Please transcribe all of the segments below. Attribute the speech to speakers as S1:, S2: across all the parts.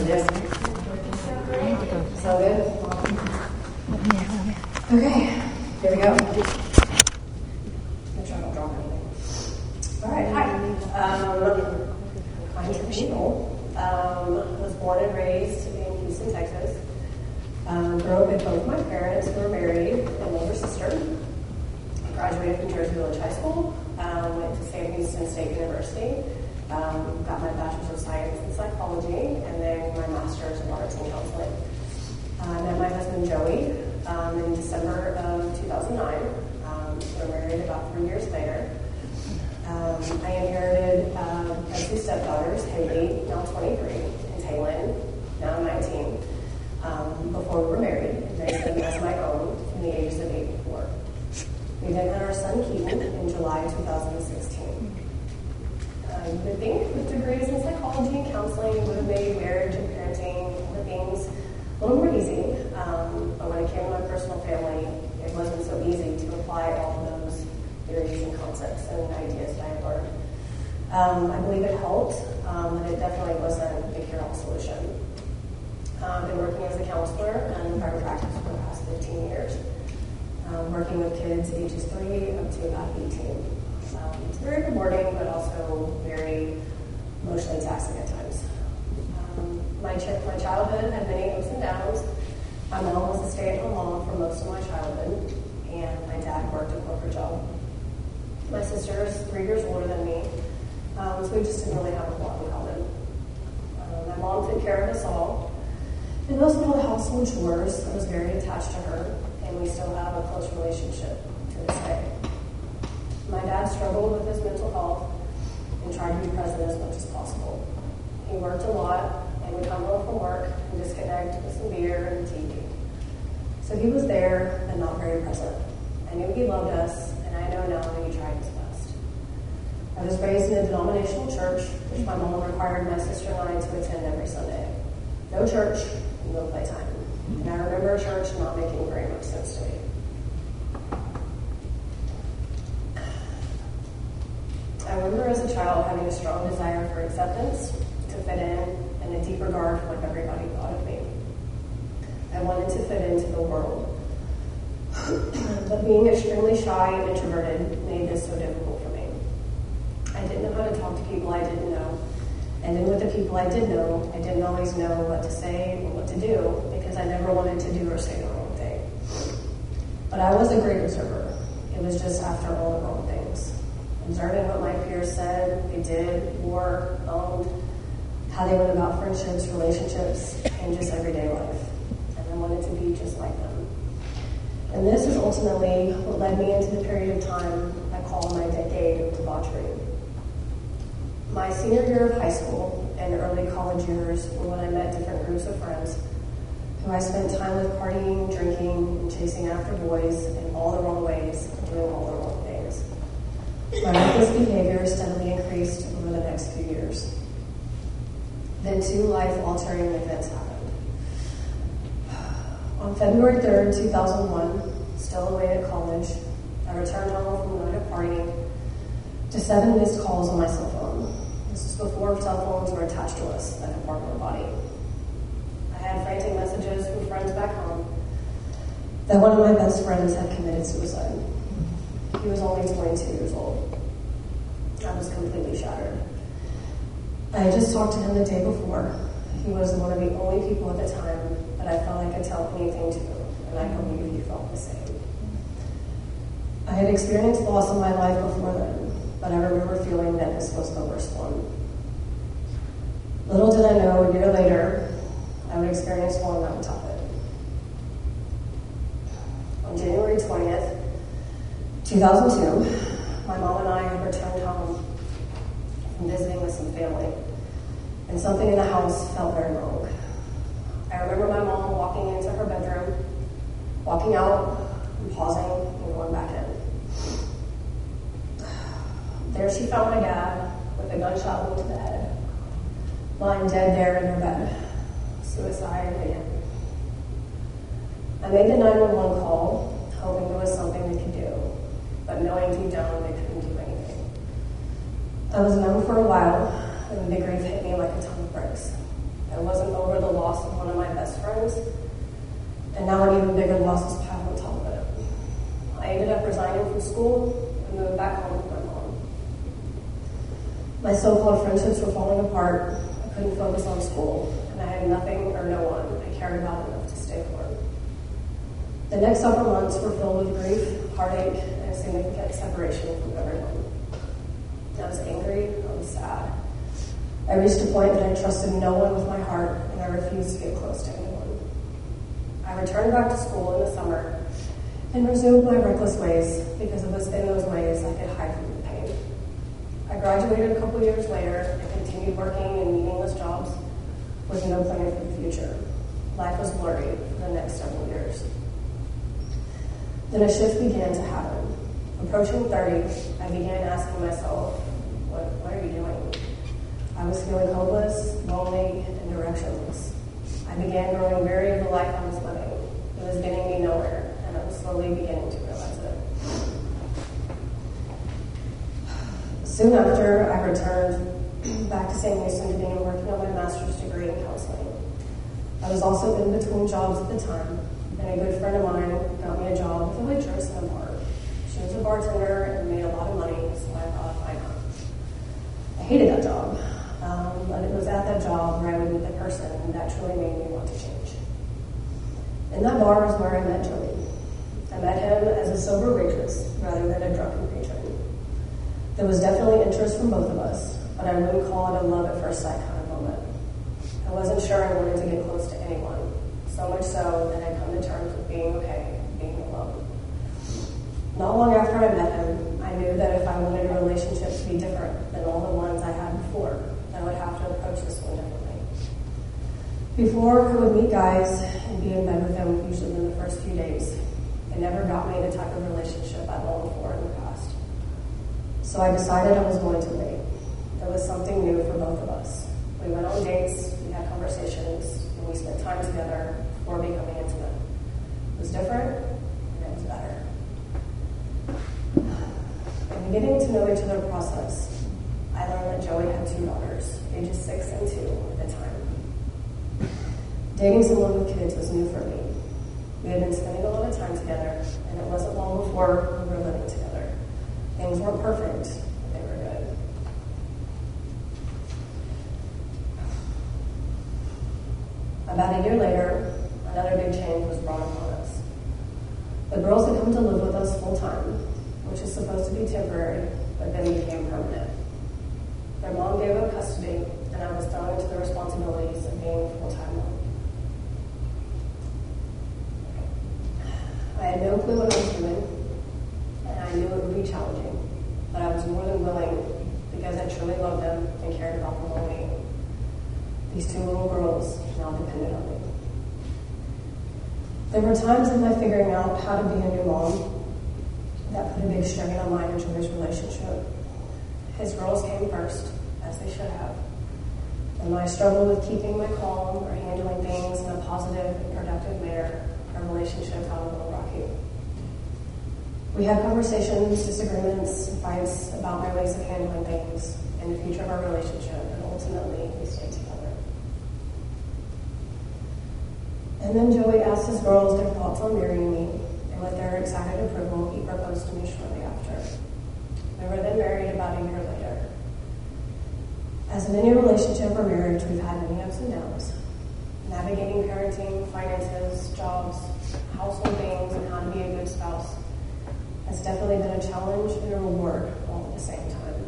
S1: Yes. So good? Okay, here we go. Make sure I don't drop anything. All right, hi. My name is Nicole. Was born and raised in Houston, Texas. Grew up with both my parents who were married and an older sister. Graduated from Jersey Village High School. Went to Sam Houston State University. Got my Bachelor's of Science in Psychology, and then my Master's in Arts and Counseling. I met my husband Joey in December of 2009. We were married about 3 years later. I inherited my two stepdaughters, Haley, now 23, and Taylin, now 19, before we were married, and raised them as my own from the ages of 8 and 4. We then had our son Keaton in July 2016. You would think with degrees in psychology and counseling would have made marriage and parenting and the things a little more easy, but when it came to my personal family, it wasn't so easy to apply all of those theories and concepts and ideas that I had learned. I believe it helped, but it definitely wasn't a cure-all solution. I've been working as a counselor in private practice for the past 15 years, working with kids ages 3 up to about 18. It's very rewarding, but also very emotionally taxing at times. My childhood had many ups and downs. My mom was a stay-at-home mom for most of my childhood, and my dad worked a corporate job. My sister is 3 years older than me, so we just didn't really have a lot in common. My mom took care of us all, and most of all the household chores. I was very attached to her, and we still have a close relationship to this day. My dad struggled with his mental health and tried to be present as much as possible. He worked a lot and would come home from work and disconnect with some beer and TV. So he was there and not very present. I knew he loved us, and I know now that he tried his best. I was raised in a denominational church, which my mom required my sister and I to attend every Sunday. No church, no playtime. And I remember church not making very much sense to me. I remember as a child having a strong desire for acceptance, to fit in, and a deep regard for what everybody thought of me. I wanted to fit into the world. But being extremely shy and introverted made this so difficult for me. I didn't know how to talk to people I didn't know. And then with the people I did know, I didn't always know what to say or what to do because I never wanted to do or say the wrong thing. But I was a great observer. It was just after all the wrong things. Observing what my peers said, they did, wore, owned, how they went about friendships, relationships, and just everyday life. And I wanted to be just like them. And this is ultimately what led me into the period of time I call my decade of debauchery. My senior year of high school and early college years were when I met different groups of friends who I spent time with partying, drinking, and chasing after boys in all the wrong ways, doing all the wrong things. My reckless behavior steadily increased over the next few years. Then 2 life-altering events happened. On February 3rd, 2001, still away at college, I returned home from a night of partying to 7 missed calls on my cell phone. This is before cell phones were attached to us that had part of our body. I had frantic messages from friends back home that one of my best friends had committed suicide. He was only 22 years old. I was completely shattered. I had just talked to him the day before. He was one of the only people at the time that I felt I could tell anything to, and I believe he felt the same. I had experienced loss in my life before then, but I remember feeling that this was the worst one. Little did I know, a year later, I would experience one that would top it. On January 20th, 2002, my mom and I had returned home from visiting with some family, and something in the house felt very wrong. I remember my mom walking into her bedroom, walking out, and pausing, and going back in. There she found my dad with a gunshot wound to the head, lying dead there in her bed. Suicide again. I made the 911 call, hoping there was something we could do, but knowing deep down they couldn't do anything. I was numb for a while, and the grief hit me like a ton of bricks. I wasn't over the loss of one of my best friends, and now an even bigger loss was piled on top of it. I ended up resigning from school and moving back home with my mom. My so-called friendships were falling apart. I couldn't focus on school, and I had nothing or no one I cared about enough to stay for. The next several months were filled with grief, heartache, and a significant separation from everyone. I was angry, I was sad. I reached a point that I trusted no one with my heart, and I refused to get close to anyone. I returned back to school in the summer and resumed my reckless ways because it was in those ways I could hide from the pain. I graduated a couple years later and continued working in meaningless jobs with no plan for the future. Life was blurry for the next several years. Then a shift began to happen. Approaching 30, I began asking myself, what are you doing? I was feeling hopeless, lonely, and directionless. I began growing weary of the life I was living. It was getting me nowhere, and I was slowly beginning to realize it. Soon after, I returned back to St. Mason to begin working on my master's degree in counseling. I was also in between jobs at the time, and a good friend of mine got me a job with a waitress in a bar. She was a bartender and made a lot of money, so I thought, why not? I hated that job, but it was at that job where I would meet the person that truly made me want to change. In that bar was where I met Joey. I met him as a sober waitress rather than a drunken patron. There was definitely interest from both of us, but I wouldn't call it a love at first sight kind of moment. I wasn't sure I wanted to get close to anyone, so much so that I'd come to terms with being okay, being alone. Not long after I met him, I knew that if I wanted a relationship to be different than all the ones I had before, I would have to approach this one differently. Before, I would meet guys and be in bed with them usually in the first few days. It never got me the type of relationship I longed for in the past. So I decided I was going to wait. There was something new for both of us. We went on dates, we had conversations, and we spent time together before becoming intimate. It was different, and it was better. In getting to know each other process, I learned that Joey had 2 daughters, ages 6 and 2 at the time. Dating someone with kids was new for me. We had been spending a lot of time together, and it wasn't long before we were living together. Things weren't perfect, but they were good. About a year later, another big change was brought upon us. The girls had come to live with us full time, which is supposed to be temporary, but then became permanent. Their mom gave up custody, and I was thrown into the responsibilities of being a full-time mom. I had no clue what I was doing, and I knew it would be challenging, but I was more than willing because I truly loved them and cared about them well-being. These 2 little girls now depended on me. There were times in my figuring out how to be a new mom that put a big strain on mine and Joey's relationship. His girls came first, as they should have. And when I struggled with keeping my calm or handling things in a positive and productive manner, our relationship got a little rocky. We had conversations, disagreements, and fights about my ways of handling things and the future of our relationship, and ultimately we stayed together. And then Joey asked his girls their thoughts on marrying me, and with their excited approval, he proposed to me shortly after. We were then married about a year later. As in any relationship or marriage, we've had many ups and downs. Navigating parenting, finances, jobs, household things, and how to be a good spouse has definitely been a challenge and a reward all at the same time.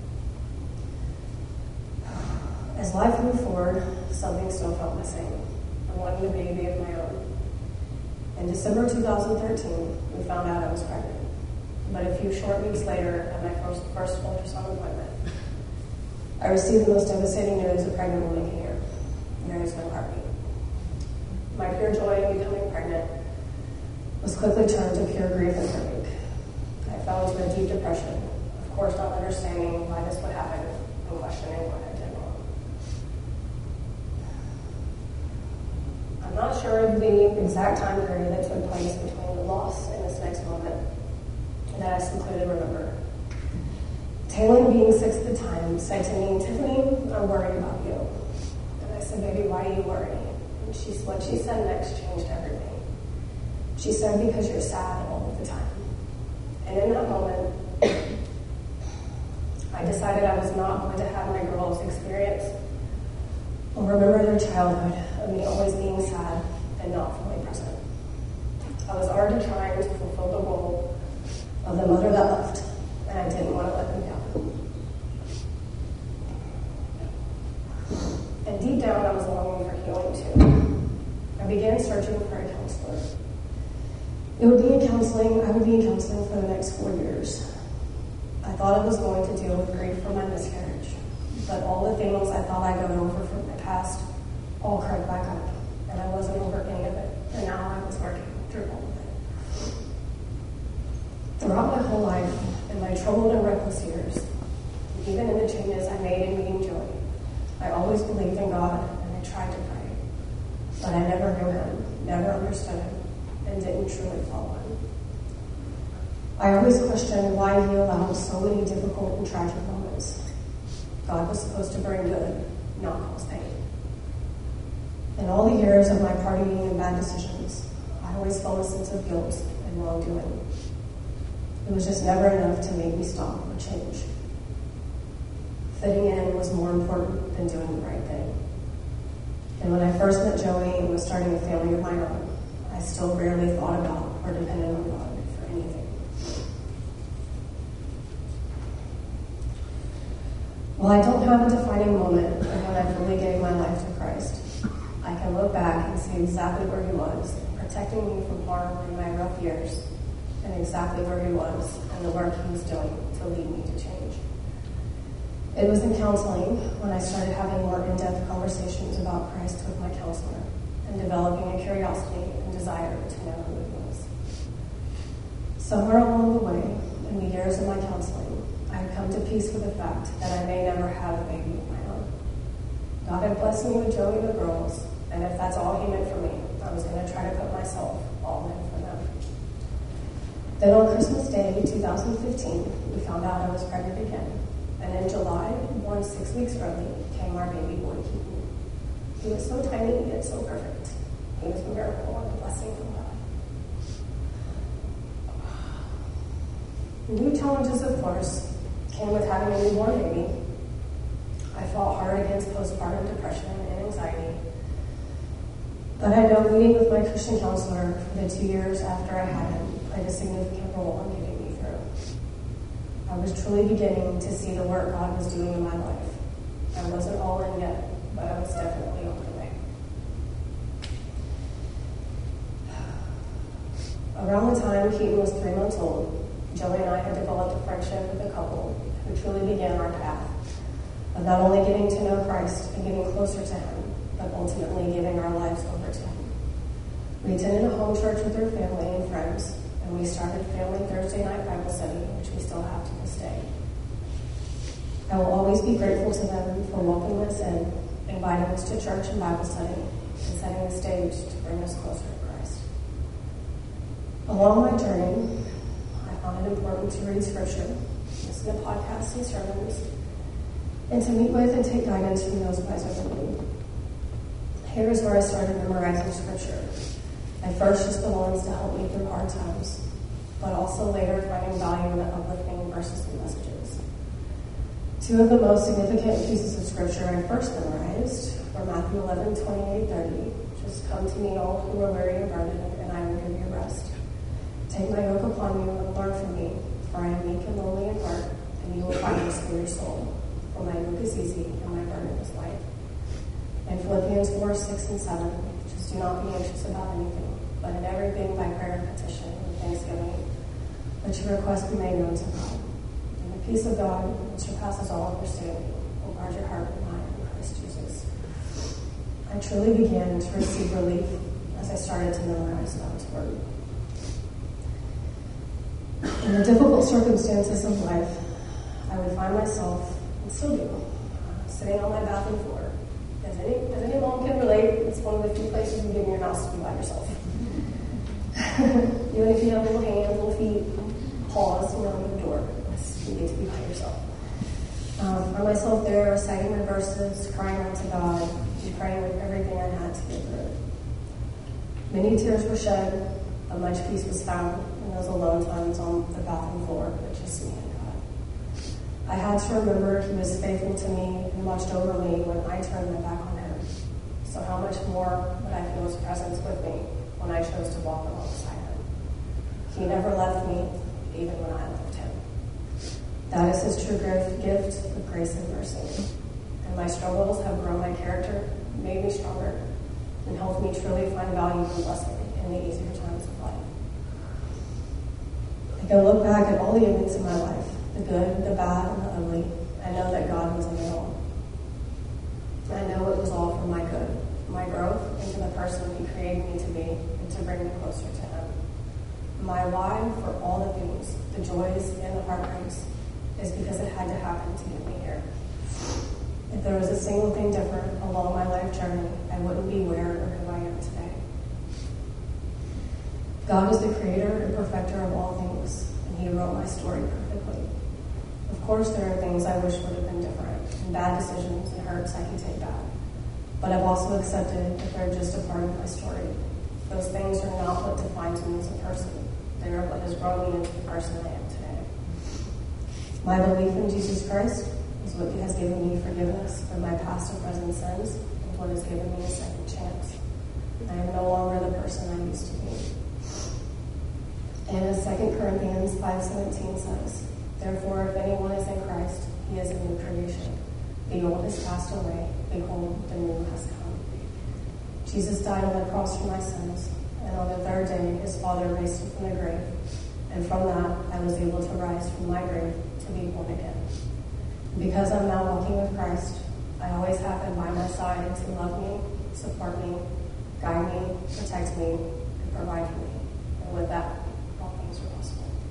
S1: As life moved forward, something still felt missing. I wanted a baby of my own. In December 2013, we found out I was pregnant. But a few short weeks later, at my first ultrasound appointment, I received the most devastating news a pregnant woman can hear. There is no heartbeat. My pure joy in becoming pregnant was quickly turned to pure grief and heartache. I fell into a deep depression, of course not understanding why this would happen and questioning what I did wrong. I'm not sure of the exact time period that took place between the loss and this next moment that I simply remember. Taylor, being 6 at the time, said to me, "Tiffany, I'm worried about you." And I said, baby, why do you worry? And what she said next changed everything. She said, because you're sad all of the time. And in that moment, I decided I was not going to have my girls experience or remember their childhood of me always being sad and not fully present. I was already trying to fulfill the role of the mother that left, and I didn't want to let them down. And deep down, I was longing for healing too. I began searching for a counselor. I would be in counseling for the next 4 years. I thought I was going to deal with grief from my miscarriage, but all the things I thought I got over from my past all crept back up, and I wasn't over any of it, and now I was working through all of it. Throughout my whole life, in my troubled and reckless years, even in the changes I made in meeting Joey, I always believed in God, and I tried to pray, but I never knew Him, never understood Him, and didn't truly follow Him. I always questioned why He allowed so many difficult and tragic moments. God was supposed to bring good, not cause pain. In all the years of my partying and bad decisions, I always felt a sense of guilt and wrongdoing. It was just never enough to make me stop or change. Fitting in was more important than doing the right thing. And when I first met Joey and was starting a family of my own, I still rarely thought about or depended on God for anything. While I don't have a defining moment when I fully gave my life to Christ, I can look back and see exactly where He was, protecting me from harm in my rough years, and exactly where He was and the work He was doing to lead me to change. It was in counseling when I started having more in-depth conversations about Christ with my counselor and developing a curiosity and desire to know who He was. Somewhere along the way, in the years of my counseling, I had come to peace with the fact that I may never have a baby of my own. God had blessed me with Joey and the girls, and if that's all He meant for me, I was going to try to put myself all in for them. Then on Christmas Day 2015, we found out I was pregnant again. And in July, born 6 weeks early, came our baby boy, Keaton. He was so tiny, yet so perfect. He was a miracle and a blessing from God. New challenges, of course, came with having a newborn baby. I fought hard against postpartum depression and anxiety. But I know meeting with my Christian counselor for the 2 years after I had him played a significant role in getting me through. I was truly beginning to see the work God was doing in my life. I wasn't all in yet, but I was definitely on my way. Around the time Keaton was 3 months old, Joey and I had developed a friendship with a couple who truly began our path of not only getting to know Christ and getting closer to Him, but ultimately giving our lives over to Him. We attended a home church with their family and friends, and we started Family Thursday Night Bible Study, which we still have to this day. I will always be grateful to them for welcoming us in, inviting us to church and Bible study, and setting the stage to bring us closer to Christ. Along my journey, I found it important to read Scripture, listen to podcasts and sermons, and to meet with and take guidance from those wiser than me. Here is where I started memorizing Scripture. At first, just the ones to help me through hard times, but also later finding value in the uplifting verses and messages. Two of the most significant pieces of Scripture I first memorized were Matthew 11:28-30. Just come to me, all who are weary and burdened, and I will give you rest. Take my yoke upon you and learn from me, for I am meek and lowly in heart, and you will find rest for your soul. For my yoke is easy and my burden is light. And Philippians 4:6-7. Just do not be anxious about anything, but in everything by prayer and petition and thanksgiving, let your requests be made known to God. And the peace of God, which surpasses all understanding, will guard your heart and mind in Christ Jesus. I truly began to receive relief as I started to memorize God's word. In the difficult circumstances of life, I would find myself, and still do, sitting on my bathroom floor. As any mom can relate, it's one of the few places you get in your house to be by yourself. Even if you have little hands, little feet, paws around the door, you get to be by yourself. Find myself there reciting my verses, crying out to God, and praying with everything I had to get through it. Many tears were shed, but much peace was found in those alone times on the bathroom floor with just me and God. I had to remember He was faithful to me and watched over me when I turned my back on Him. So how much more would I feel His presence with me when I chose to walk alongside Him? He never left me, even when I left Him. That is His true gift of grace and mercy. And my struggles have grown my character, made me stronger, and helped me truly find value and blessing in the easier times of life. I can look back at all the events in my life, the good, the bad, and the ugly. I know that God was in it all. I know it was all for my good, for my growth into the person He created me to be, and to bring me closer to Him. My why for all the things, the joys and the heartbreaks, is because it had to happen to get me here. If there was a single thing different along my life journey, I wouldn't be where or who I am today. God is the creator and perfecter of all things, and He wrote my story perfectly. Of course, there are things I wish would have been different, and bad decisions and hurts I can take back. But I've also accepted that they're just a part of my story. Those things are not what defines me as a person. They are what has grown me into the person I am today. My belief in Jesus Christ is what has given me forgiveness for my past and present sins, and what has given me a second chance. I am no longer the person I used to be. And as 2 Corinthians 5:17 says, therefore, if anyone is in Christ, he is a new creation. The old has passed away. Behold, the new has come. Jesus died on the cross for my sins, and on the third day, His Father raised Him from the grave. And from that, I was able to rise from my grave to be born again. Because I'm now walking with Christ, I always have Him by my side to love me, support me, guide me, protect me, and provide for me. And with that, all things are possible.